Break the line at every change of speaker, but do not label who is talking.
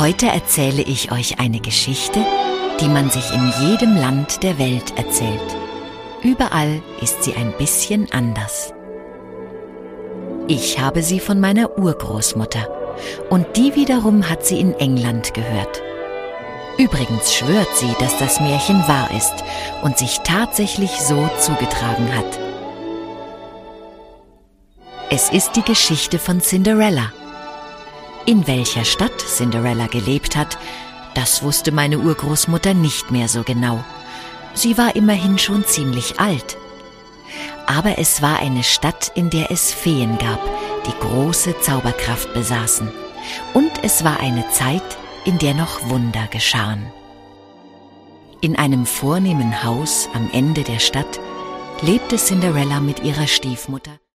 Heute erzähle ich euch eine Geschichte, die man sich in jedem Land der Welt erzählt. Überall ist sie ein bisschen anders. Ich habe sie von meiner Urgroßmutter und die wiederum hat sie in England gehört. Übrigens schwört sie, dass das Märchen wahr ist und sich tatsächlich so zugetragen hat. Es ist die Geschichte von Cinderella. In welcher Stadt Cinderella gelebt hat, das wusste meine Urgroßmutter nicht mehr so genau. Sie war immerhin schon ziemlich alt. Aber es war eine Stadt, in der es Feen gab, die große Zauberkraft besaßen. Und es war eine Zeit, in der noch Wunder geschahen. In einem vornehmen Haus am Ende der Stadt lebte Cinderella mit ihrer Stiefmutter